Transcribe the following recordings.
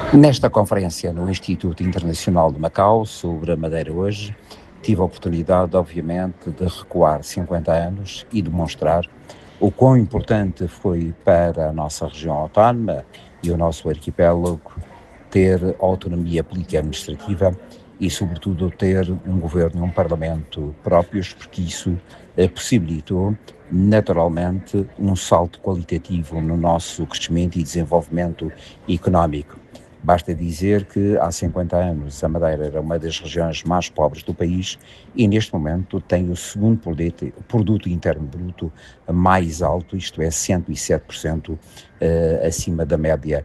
Nesta conferência no Instituto Internacional de Macau, sobre a Madeira hoje, tive a oportunidade, obviamente, de recuar 50 anos e demonstrar o quão importante foi para a nossa região autónoma e o nosso arquipélago ter autonomia política e administrativa e, sobretudo, ter um governo e um parlamento próprios, porque isso possibilitou, naturalmente, um salto qualitativo no nosso crescimento e desenvolvimento económico. Basta dizer que há 50 anos a Madeira era uma das regiões mais pobres do país e neste momento tem o segundo produto interno bruto mais alto, isto é 107% acima da média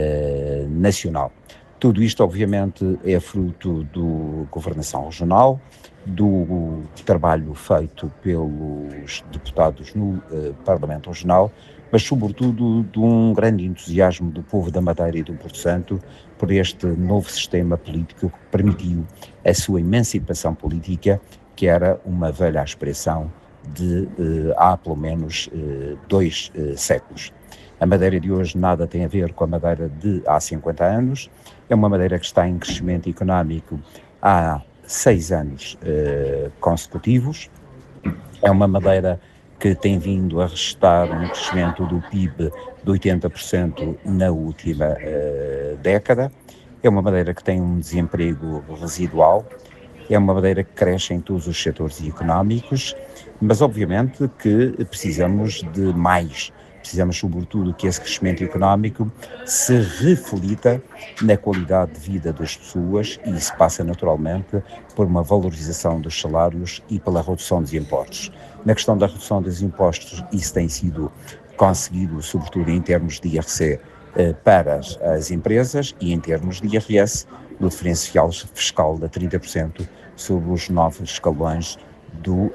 nacional. Tudo isto, obviamente, é fruto da governação regional, do trabalho feito pelos deputados no Parlamento Regional, mas sobretudo de um grande entusiasmo do povo da Madeira e do Porto Santo por este novo sistema político que permitiu a sua emancipação política, que era uma velha aspiração de há pelo menos 2 séculos. A Madeira de hoje nada tem a ver com a Madeira de há 50 anos, é uma Madeira que está em crescimento económico há 6 anos consecutivos, é uma Madeira que tem vindo a registrar um crescimento do PIB de 80% na última década, é uma Madeira que tem um desemprego residual, é uma Madeira que cresce em todos os setores económicos, mas obviamente que precisamos de mais. Precisamos, sobretudo, que esse crescimento económico se reflita na qualidade de vida das pessoas e isso passa naturalmente por uma valorização dos salários e pela redução dos impostos. Na questão da redução dos impostos, isso tem sido conseguido, sobretudo em termos de IRC para as empresas e em termos de IRS, no diferencial fiscal de 30% sobre os novos escalões do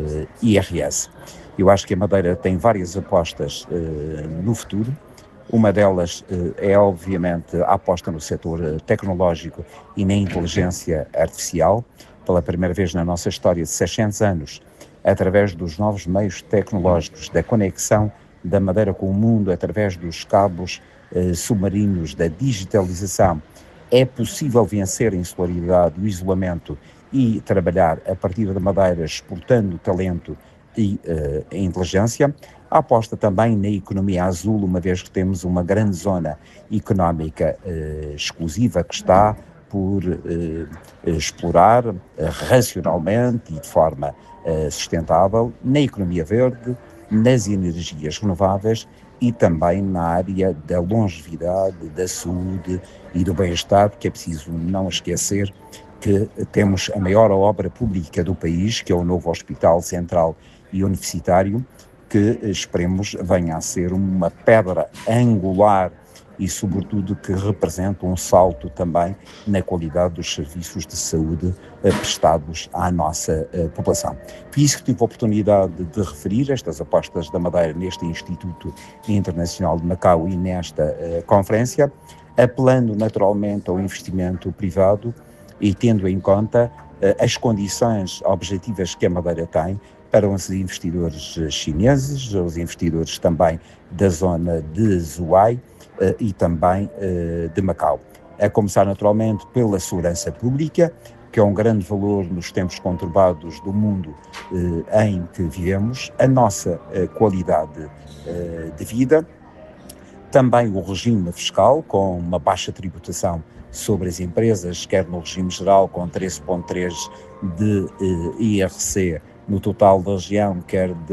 IRS. Eu acho que a Madeira tem várias apostas no futuro. Uma delas é, obviamente, a aposta no setor tecnológico e na inteligência artificial. Pela primeira vez na nossa história de 600 anos, através dos novos meios tecnológicos, da conexão da Madeira com o mundo, através dos cabos submarinos, da digitalização, é possível vencer a insularidade, o isolamento e trabalhar a partir da Madeira, exportando talento e a inteligência. A aposta também na economia azul, uma vez que temos uma grande zona económica exclusiva que está por explorar racionalmente e de forma sustentável na economia verde, nas energias renováveis e também na área da longevidade, da saúde e do bem-estar, porque é preciso não esquecer que temos a maior obra pública do país, que é o novo Hospital Central e Universitário, que esperemos venha a ser uma pedra angular e, sobretudo, que representa um salto também na qualidade dos serviços de saúde prestados à nossa população. Foi isso que tive a oportunidade de referir, estas apostas da Madeira neste Instituto Internacional de Macau e nesta conferência, apelando naturalmente ao investimento privado e tendo em conta as condições objetivas que a Madeira tem para os investidores chineses, os investidores também da zona de Zhuhai e também de Macau. A começar naturalmente pela segurança pública, que é um grande valor nos tempos conturbados do mundo em que vivemos, a nossa qualidade de vida, também o regime fiscal, com uma baixa tributação sobre as empresas, quer no regime geral com 13,3 de IRC no total da região, quer de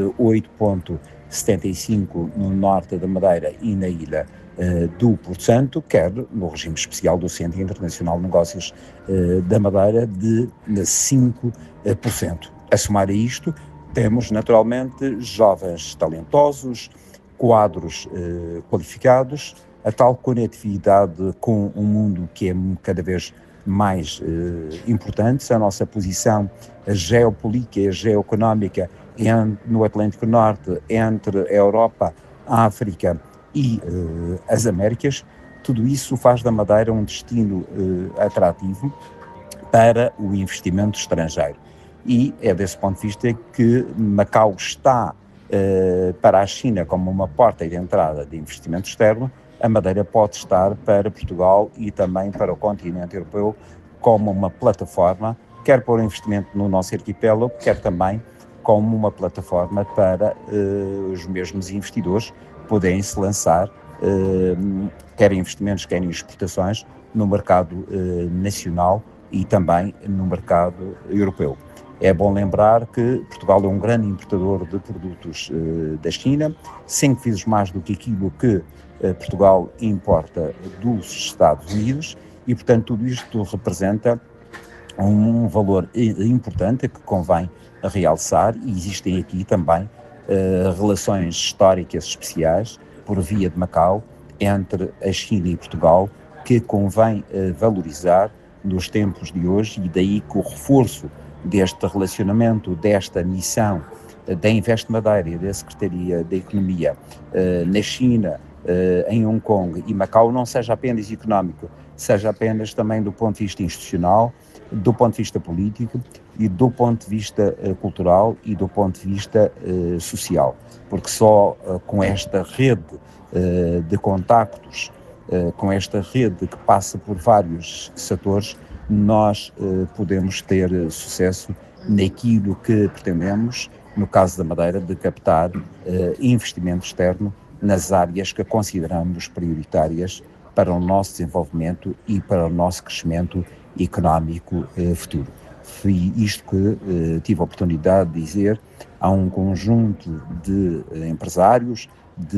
8,75 no norte da Madeira e na ilha do Porto Santo, quer no regime especial do Centro Internacional de Negócios da Madeira de 5%. A somar a isto, temos naturalmente jovens talentosos, quadros qualificados, a tal conectividade com um mundo que é cada vez mais importante, a nossa posição geopolítica e geoeconómica no Atlântico Norte, entre a Europa, a África e as Américas, tudo isso faz da Madeira um destino atrativo para o investimento estrangeiro. E é desse ponto de vista que Macau está para a China como uma porta de entrada de investimento externo, a Madeira pode estar para Portugal e também para o continente europeu como uma plataforma, quer para o investimento no nosso arquipélago, quer também como uma plataforma para os mesmos investidores poderem se lançar, quer investimentos, quer exportações, no mercado nacional e também no mercado europeu. É bom lembrar que Portugal é um grande importador de produtos da China, 5 vezes mais do que aquilo que Portugal importa dos Estados Unidos e, portanto, tudo isto representa um valor importante que convém realçar e existem aqui também relações históricas especiais por via de Macau entre a China e Portugal que convém valorizar nos tempos de hoje e daí que o reforço deste relacionamento, desta missão da Invest Madeira e da Secretaria da Economia na China, em Hong Kong e Macau não seja apenas económico, seja apenas também do ponto de vista institucional, do ponto de vista político e do ponto de vista cultural e do ponto de vista social, porque só com esta rede de contactos, com esta rede que passa por vários setores, nós podemos ter sucesso naquilo que pretendemos, no caso da Madeira, de captar investimento externo nas áreas que consideramos prioritárias para o nosso desenvolvimento e para o nosso crescimento económico futuro. Foi isto que tive a oportunidade de dizer a um conjunto de empresários,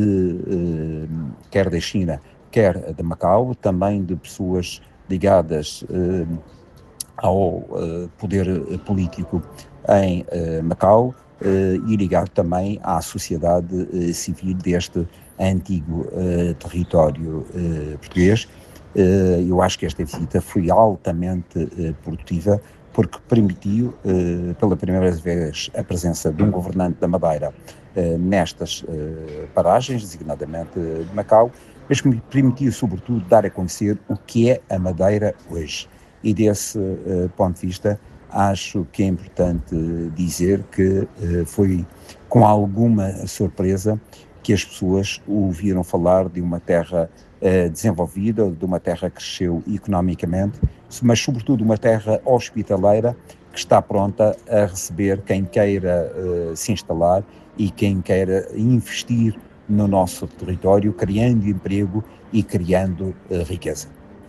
quer da China, quer de Macau, também de pessoas ligadas ao poder político em Macau e ligado também à sociedade civil deste antigo território português. Eu acho que esta visita foi altamente produtiva porque permitiu pela primeira vez a presença de um governante da Madeira nestas paragens, designadamente de Macau, mas que me permitiu sobretudo dar a conhecer o que é a Madeira hoje. E desse ponto de vista acho que é importante dizer que foi com alguma surpresa que as pessoas ouviram falar de uma terra desenvolvida, de uma terra que cresceu economicamente, mas sobretudo uma terra hospitaleira que está pronta a receber quem queira se instalar e quem queira investir no nosso território, criando emprego e criando riqueza.